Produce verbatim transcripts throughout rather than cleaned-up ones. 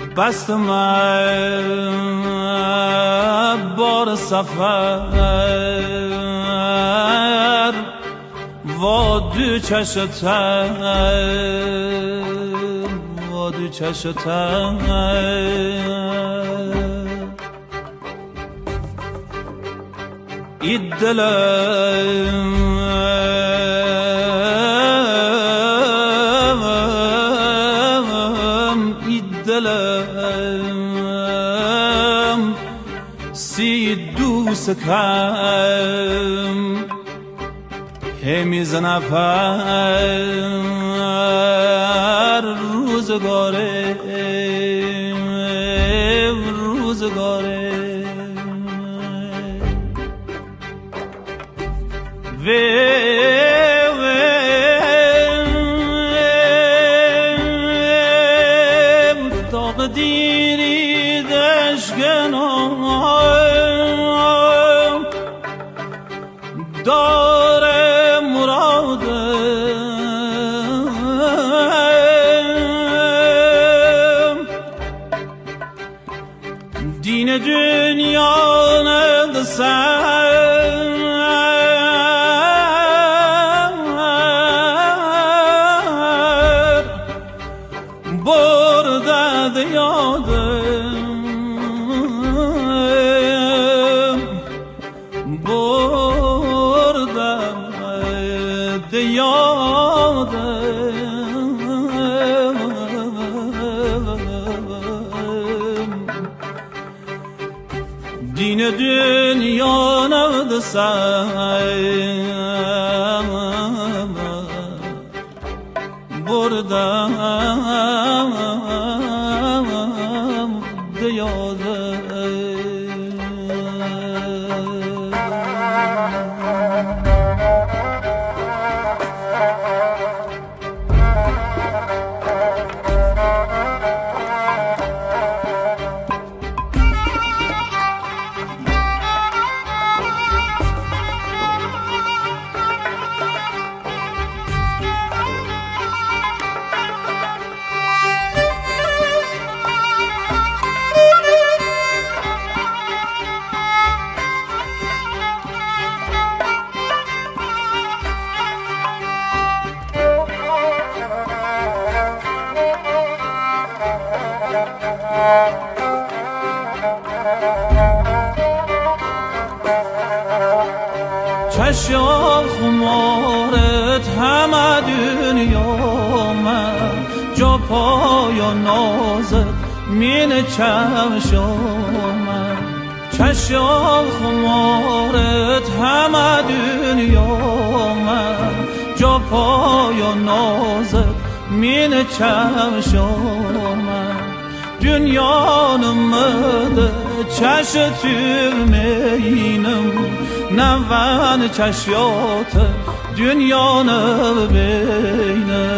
بست من بار سفر و دو چشتم و دو چشتم ای دلم ای دلم سی دوست کم همیز نفر روزگاره روزگاره طاق دیری دشگنام داره مرادم دین دنیا ندسم برده یادم برده یادم دین دنیا ندسم بردم دیاده چشم خمارت همه دنیا من جا پایا نازت مین چشم من چشم خمارت همه دنیا من جا پایا نازت مین چشم من دنیا نمده چش تو مینم نوان چشیات دنیا نبینه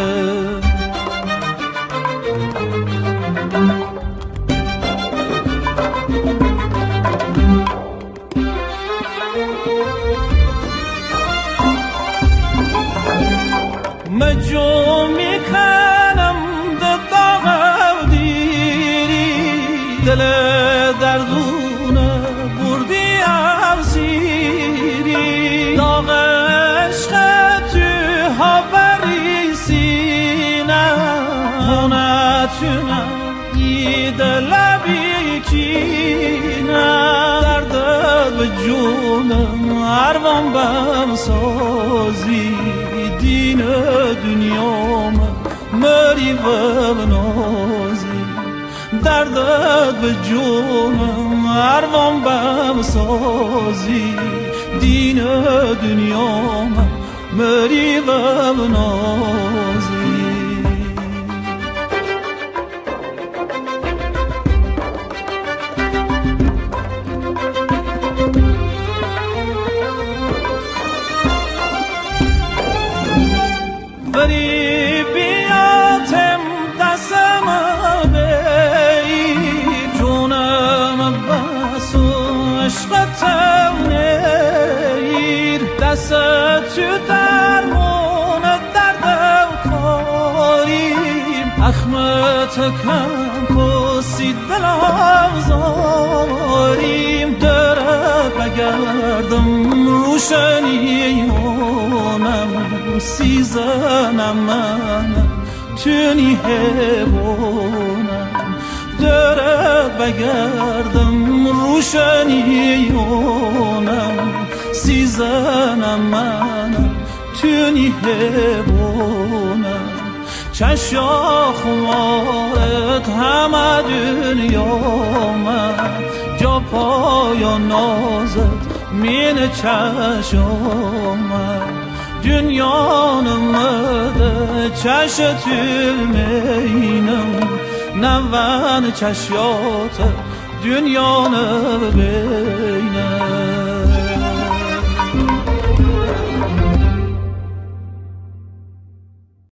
مجو میکنم ده داغ دیری دل دردونه بردی افزیری داغ عشق تو هاوری سینه نتونم ای دل بیکینه دردت به جونم عروان بم سازی دین دنیام مری و نازی دردت به جونم عروان بم سازی دین دنیام مری و نازی بری بیاتم دستم بی جونم بس و عشقتم نیر دست تو درمون دردم کاریم اخمت کم کسی سی دل آزاریم داره بگردم روشنیونم سیزنم منم تونی هبونم داره بگردم روشنیونم سیزنم منم تونی هبونم چشا خمارت همه دنیا من جا پایا نازت مین چشا من دنیا نمده چش تلمینم نوان چشیات دنیا نبینم